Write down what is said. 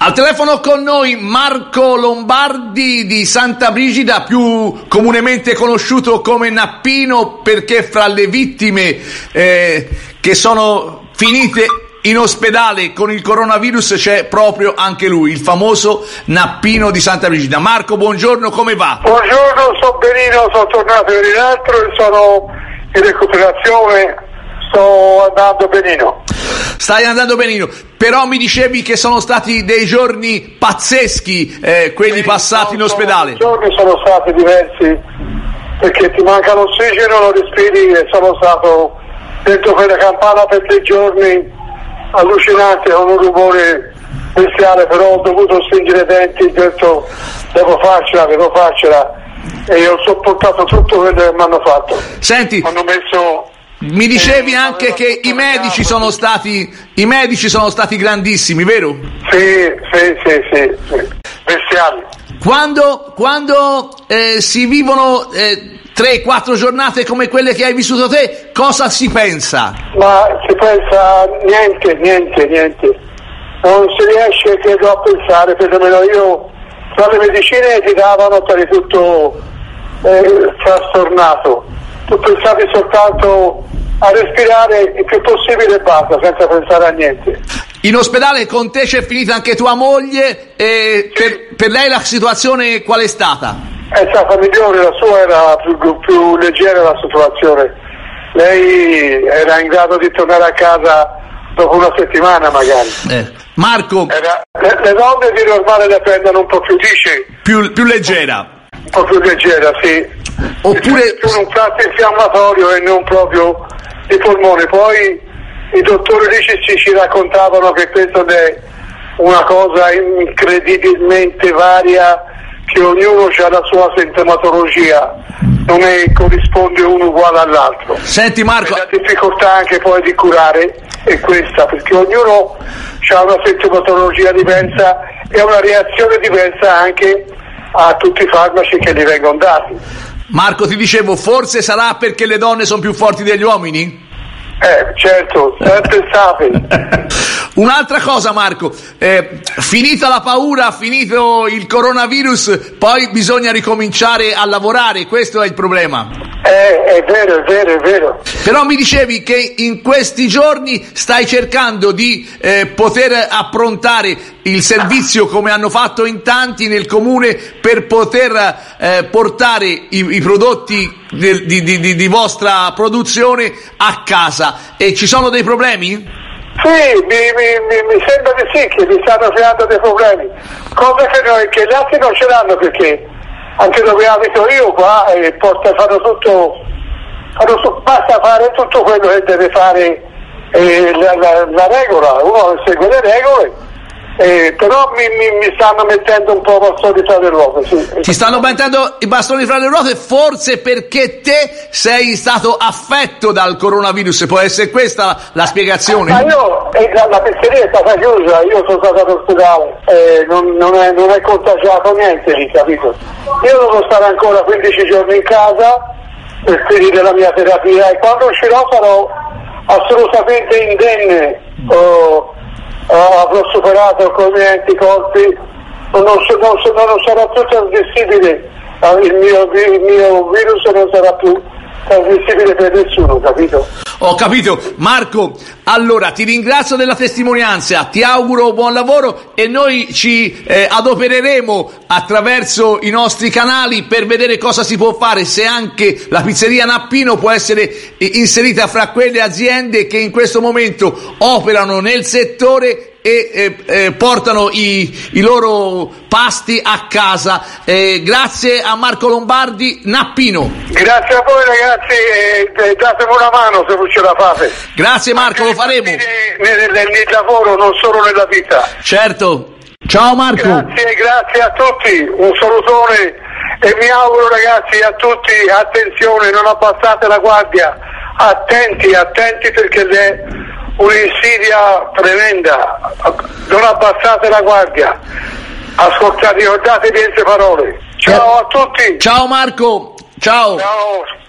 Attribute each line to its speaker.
Speaker 1: Al telefono con noi Marco Lombardi di Santa Brigida, più comunemente conosciuto come Nappino, perché fra le vittime che sono finite in ospedale con il coronavirus c'è proprio anche lui, il famoso Nappino di Santa Brigida. Marco, buongiorno, come va?
Speaker 2: Buongiorno, sono benino, sono tornato in rientro e sono in recuperazione, sto andando benino.
Speaker 1: Stai andando benino, però mi dicevi che sono stati dei giorni pazzeschi quelli passati in ospedale.
Speaker 2: I giorni sono stati diversi perché ti manca l'ossigeno, lo respiri, e sono stato dentro quella campana per 3 giorni allucinante, con un rumore bestiale, però ho dovuto stringere i denti, ho detto devo farcela, e ho sopportato tutto quello che mi hanno fatto.
Speaker 1: Senti, mi dicevi anche che i medici sono stati grandissimi, vero?
Speaker 2: Sì, bestiali.
Speaker 1: Quando si vivono 3-4 giornate come quelle che hai vissuto te, cosa si pensa?
Speaker 2: Ma si pensa niente. Non si riesce, credo, a pensare, perlomeno io, tra le medicine ti davano, eri tutto frastornato. Tu pensavi soltanto a respirare il più possibile e basta, senza pensare a niente.
Speaker 1: In ospedale con te c'è finita anche tua moglie, e sì. per lei la situazione qual è stata?
Speaker 2: È stata migliore, la sua era più leggera la situazione. Lei era in grado di tornare a casa dopo una settimana magari.
Speaker 1: Marco,
Speaker 2: le donne di normale le prendono un po' più
Speaker 1: più leggera.
Speaker 2: Un po' più leggera, sì.
Speaker 1: Oppure
Speaker 2: più un tratto infiammatorio e non proprio i polmoni. Poi i dottori ci raccontavano che questa è una cosa incredibilmente varia, che ognuno ha la sua sintomatologia, non corrisponde uno uguale all'altro.
Speaker 1: Senti Marco,
Speaker 2: e la difficoltà anche poi di curare è questa, perché ognuno ha una sintomatologia diversa e una reazione diversa anche a tutti i farmaci che gli vengono dati.
Speaker 1: Marco, ti dicevo, forse sarà perché le donne sono più forti degli uomini?
Speaker 2: Certo, sempre state.
Speaker 1: Un'altra cosa, Marco, finita la paura, finito il coronavirus, poi bisogna ricominciare a lavorare, questo è il problema.
Speaker 2: È vero.
Speaker 1: Però mi dicevi che in questi giorni stai cercando di poter approntare il servizio, come hanno fatto in tanti nel comune, per poter portare i prodotti di vostra produzione a casa. E ci sono dei problemi?
Speaker 2: Sì, mi sembra di sì, che mi stanno creando dei problemi, cose che gli altri non ce l'hanno, perché anche dove abito io qua fanno tutto, basta fare tutto quello che deve fare la regola, uno segue le regole. Però mi stanno mettendo un po' bastoni fra le ruote, sì.
Speaker 1: Ti stanno mettendo i bastoni fra le ruote, forse perché te sei stato affetto dal coronavirus, può essere questa la spiegazione?
Speaker 2: Ma io, la pizzeria è stata chiusa, io sono stato all'ospedale, non è contagiato niente lì, capito? Io devo stare ancora 15 giorni in casa per finire la mia terapia, e quando uscirò sarò assolutamente indenne. Avrò superato con i miei anticorpi, non sarà più trasmissibile, il mio virus non sarà più trasmissibile per nessuno, capito?
Speaker 1: Ho capito. Marco, allora ti ringrazio della testimonianza, ti auguro buon lavoro, e noi ci adopereremo attraverso i nostri canali per vedere cosa si può fare, se anche la pizzeria Nappino può essere inserita fra quelle aziende che in questo momento operano nel settore e portano i loro pasti a casa. Grazie a Marco Lombardi, Nappino.
Speaker 2: Grazie a voi ragazzi, datemi una mano se non ce la fate.
Speaker 1: Grazie Marco, lo faremo.
Speaker 2: Nel lavoro, non solo nella vita.
Speaker 1: Certo. Ciao Marco.
Speaker 2: Grazie a tutti, un salutone, e mi auguro ragazzi a tutti, attenzione, non abbassate la guardia, attenti perché è un'insidia tremenda, non abbassate la guardia, ascoltate, ricordatevi queste parole. Ciao a tutti.
Speaker 1: Ciao Marco, ciao.